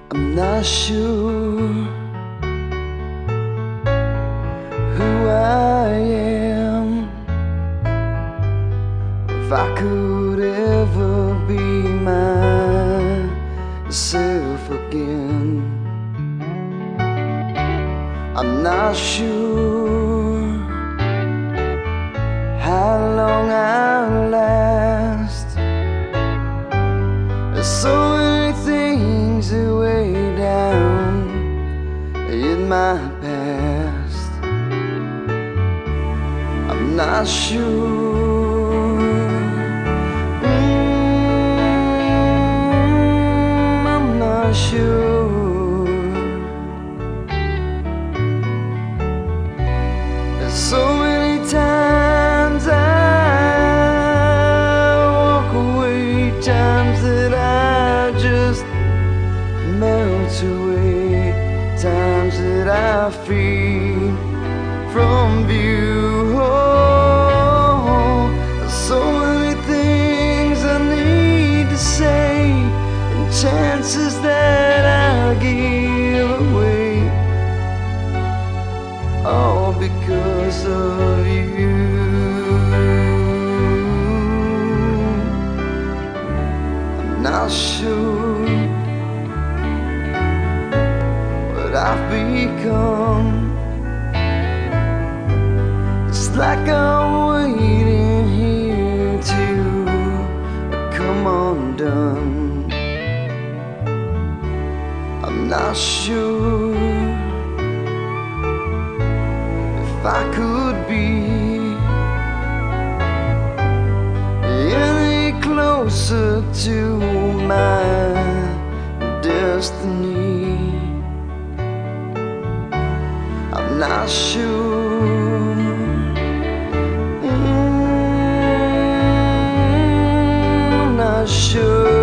I'm not sure who I am, if I could ever be myself again. I'm not sure how long I'll last. There's so many things that weigh down in my past. I'm not sure, I'm not sure. There's so many times I walk away, times that I just melt away, times that I feel from view. Oh, there's so many things I need to say, and chances that I give away, all because of you. I'm not sure what I've become. It's like I'm waiting here to come undone. I'm not sure if I could be any closer to my destiny. I'm not sure, I'm not sure.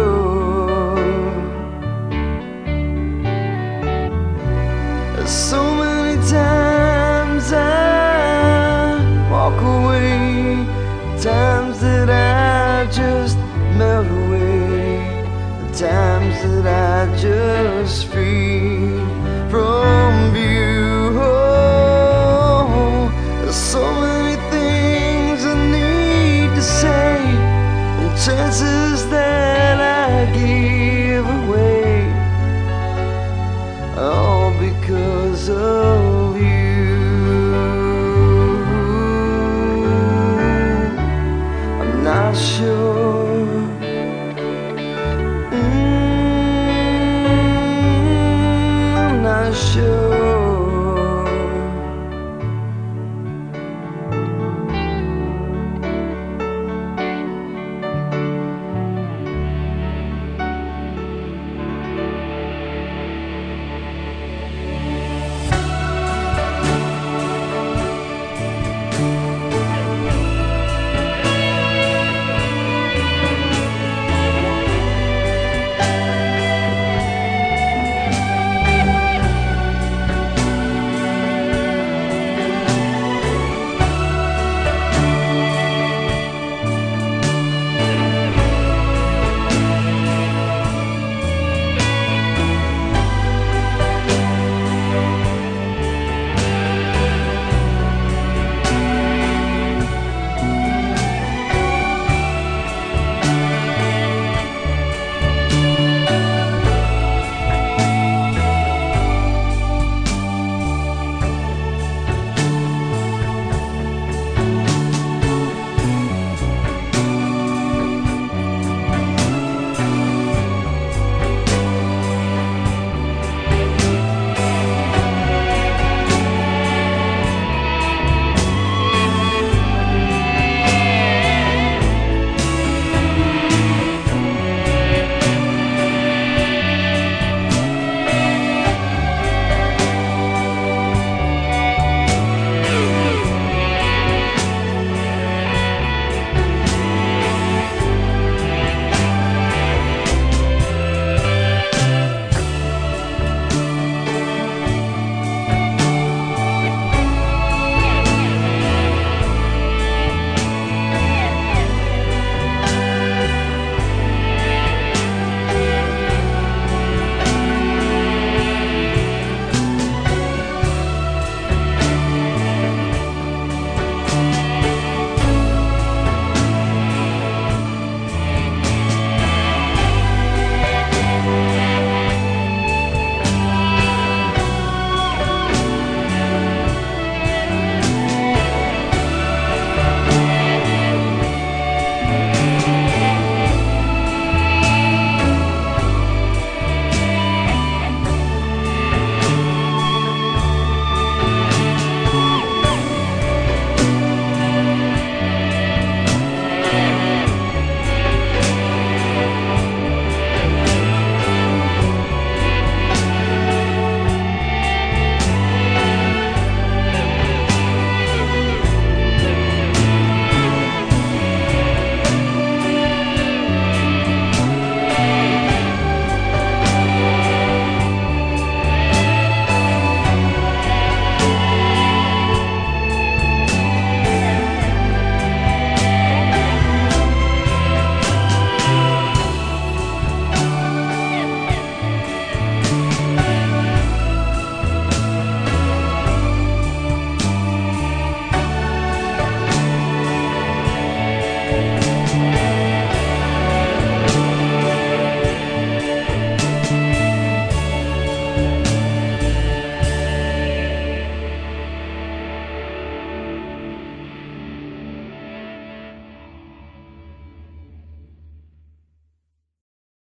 There's so many times I walk away, times that I just melt away, the times that I just feel from view. Oh, there's so many things I need to say, and chances that I give away, all because of